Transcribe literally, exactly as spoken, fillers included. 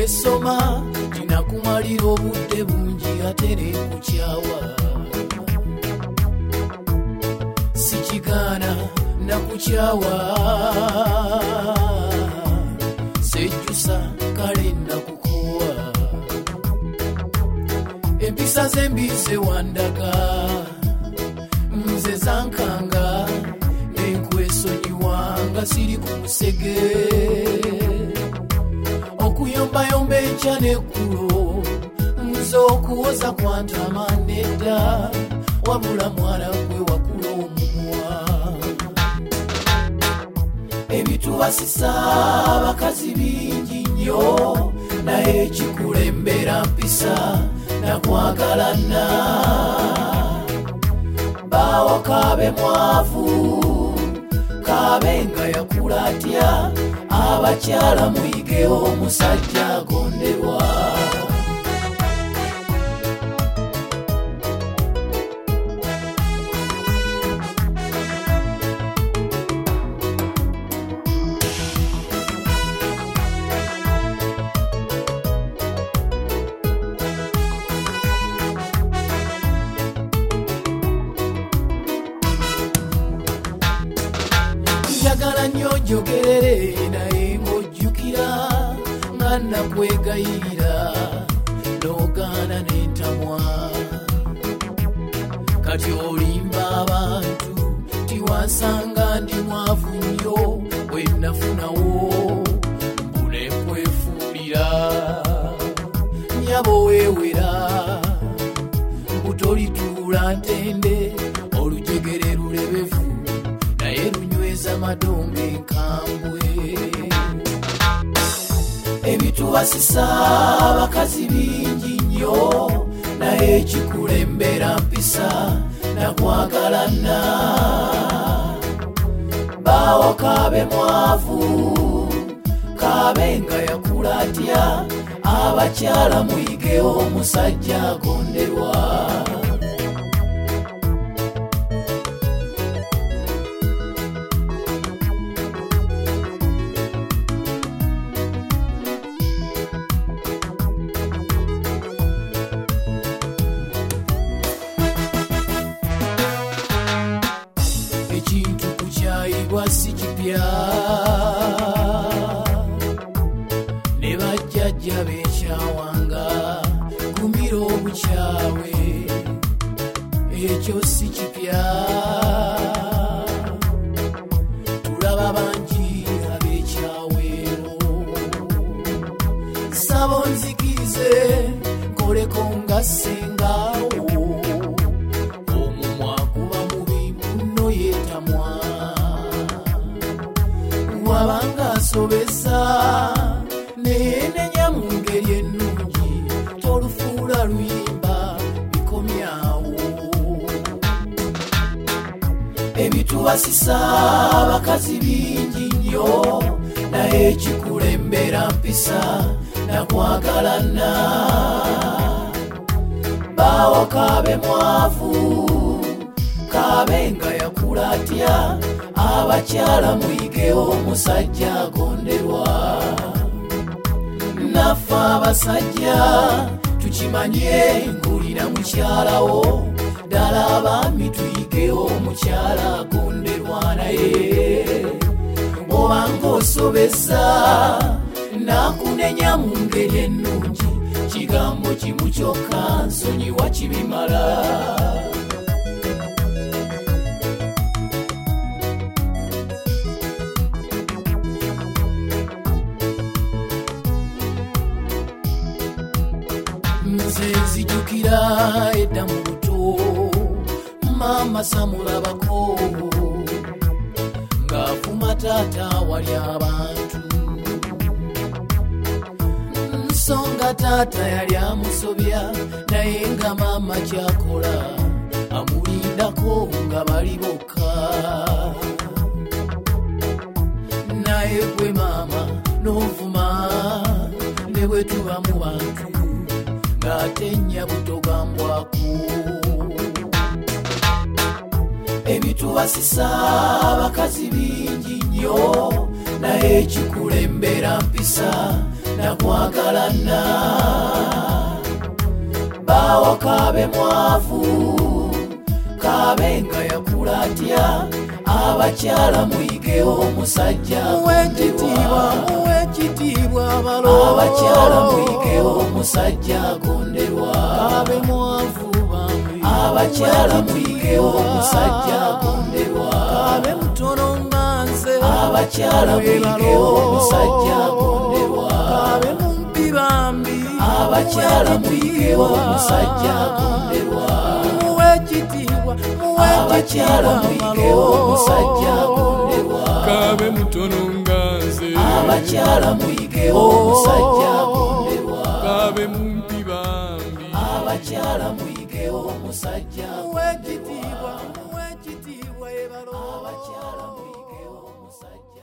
kwesoma tinakumalira obudde bungi ate ne kukyawa sikigana nakukyawa sejjusa kale nakukowa empisa zembi zewandaga nze zankanga nenkwesonyiwa nga siri ku musege okuyombayomba enkya n'eggulo nze okuwoza kwantama nedda wabula mwana gwe wakula omumwa ebituwasisa abakazi bingi nnyo naye ekikulembera mpisa nakwagalana bawo kabe mwavu kabe nga yakula atya abakyala muyige omusajja agonderwa njagala nnyo njogerere naye ng'ojjukira nga nakwegayirira n'ogaana n'entamwa kati olimba abantu tiwansanga ndi mwavu nnyo bwe nafunawo mbune kwefuulira nyabo weewera butolituula ntende olujegere lulebevu naye lunyweza madongo enkambwe ebituwasisa abakazi bingi nnyo naye ekikulembera mpisa nakwagalana bawo kabe mwavu kabe nga yakula atya abakyala muyige omusajja agonderwa ekintu kukyayibwa si kipya ne bajjajja bekyawanga kumira obukyawe ekyo si kipya tulaba bangi abekyaweero sabo nzikirize nkoleko nga sengaawo wabanga asobesa neenenya mu ngeri ennungi tolufuula luyimba bikomyawo ebituwasisa abakazi bingi nnyo naye ekikulembera mpisa nakwagalana bawo kabe mwavu kabe nga yakula atya abakyala muyige omusajja agonderwa naffe abasajja tukimanye ngulira mukyalawo ddala abaami tuyige omukyala agonderwa naye obanga osobesa nakunenya mu ngeri ennungi kigambo kimu kyokka nsonyiwa kibimala nze nzijukira edda mu buto mama samulabako ng'afuma taata wali abantu nsonga taata yali amusobya naye nga mama kyakola amulindako nga bali bokka naye gwe mama n'ovuma ne bwe tuba mu bantu ng'atenya butogambwako ebituwasisa abakazi bingi nnyo naye ekikulembera mpisa nakwagalana bawa kabe mwavu kabe nga yakula atya abakyala muyigewo omusajja muwekitiibwa muwekitiibwa abalo abakyala muyigewo omusajja agonderwa kabe mwavu bambi abakyala muyigewo omusajja agonderwa kabe mutono nga nze abakyala muyigewo omusajja agonderwa kabe mumpi bambi abakyala muyigewo omusajja agonderwa muwekitiibwa abakyala muyigewo omusajja agonderwa kabe mutono nga nze abakyala muyigewo omusajja agonderwa kabe mumpi bambi abakyala muyigewo omusajja muwekitiibwa muwekitiibwa ebalo abakyala muyigewo omusajja